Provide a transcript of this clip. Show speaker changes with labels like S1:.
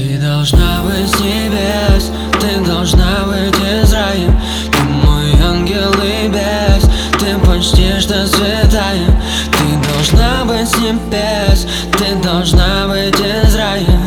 S1: Ты должна быть с небес, ты должна быть из рая. Ты мой ангел и бес, ты почти что святая. Ты должна быть с небес, ты должна быть из рая.